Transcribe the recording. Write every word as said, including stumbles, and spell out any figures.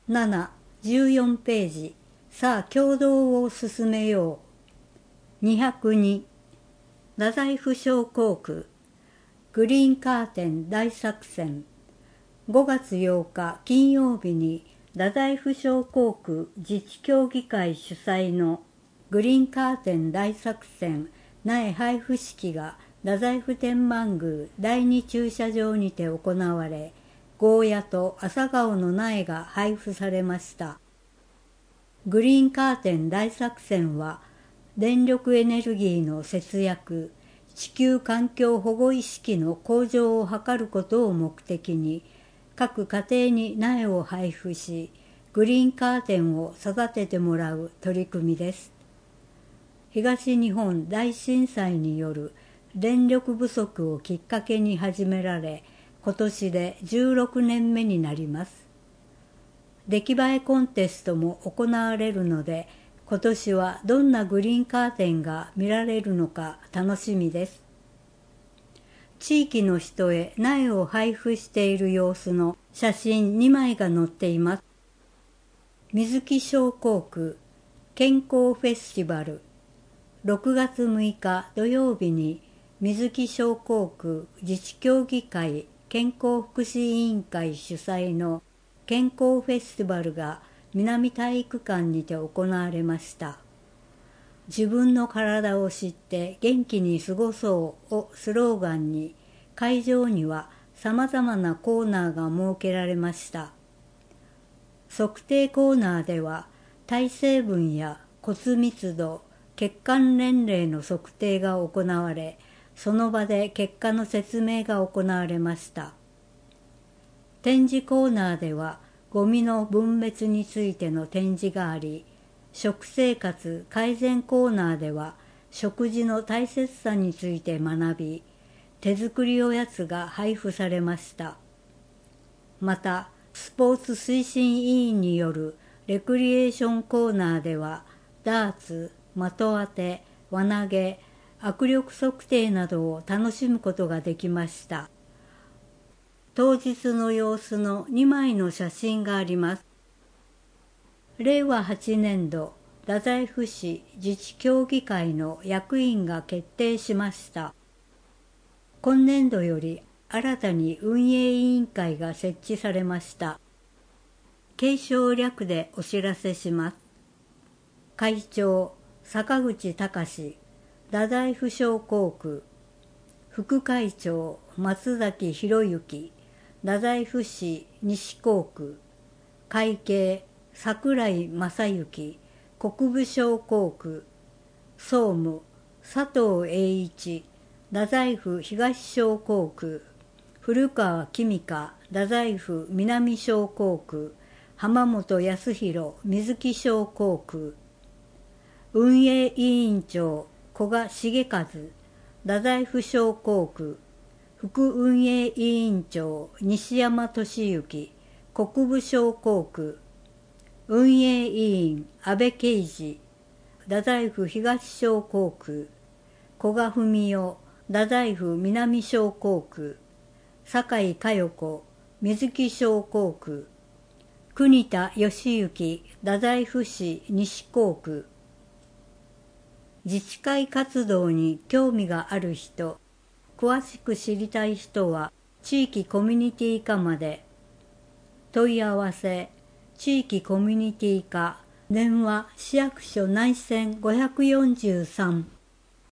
なな、じゅうよんページ、さあ共同を進めよう。にひゃくに、太宰府小航空、グリーンカーテン大作戦。ごがつようか金曜日に太宰府小航空自治協議会主催のグリーンカーテン大作戦苗配布式が太宰府天満宮第二駐車場にて行われ、ゴーヤと朝顔の苗が配布されました。グリーンカーテン大作戦は、電力エネルギーの節約、地球環境保護意識の向上を図ることを目的に、各家庭に苗を配布し、グリーンカーテンを育ててもらう取り組みです。東日本大震災による電力不足をきっかけに始められ、今年でじゅうろくねんめになります。出来栄えコンテストも行われるので、今年はどんなグリーンカーテンが見られるのか楽しみです。地域の人へ苗を配布している様子の写真にまいが載っています。水木小航空健康フェスティバル。ろくがつむいか土曜日に水木小航空自治協議会健康福祉委員会主催の健康フェスティバルが南体育館にて行われました。自分の体を知って元気に過ごそうをスローガンに、会場にはさまざまなコーナーが設けられました。測定コーナーでは体成分や骨密度、血管年齢の測定が行われ、その場で結果の説明が行われました。展示コーナーではゴミの分別についての展示があり、食生活改善コーナーでは食事の大切さについて学び、手作りおやつが配布されました。また、スポーツ推進委員によるレクリエーションコーナーでは、ダーツ、的当て、輪投げ、握力測定などを楽しむことができました。当日の様子のにまいの写真があります。れいわはちねんど太宰府市自治協議会の役員が決定しました。今年度より新たに運営委員会が設置されました。継承略でお知らせします。会長、坂口隆、太宰府小航空。副会長、松崎博之、太宰府市西航空。会計、櫻井正幸、国分小航空。総務、佐藤栄一、太宰府東小航空。古川公香、太宰府南小航空。浜本康弘、水木小航空。運営委員長、古賀重和、太宰府小航空。副運営委員長、西山俊之、国分小航空。運営委員、安倍啓二、太宰府東小航空。古賀文夫、太宰府南小航空。酒井佳代子、水木小航空。国田義行、太宰府市西航空。自治会活動に興味がある人、詳しく知りたい人は地域コミュニティ課まで。問い合わせ、地域コミュニティ課、電話市役所内線ごひゃくよんじゅうさん。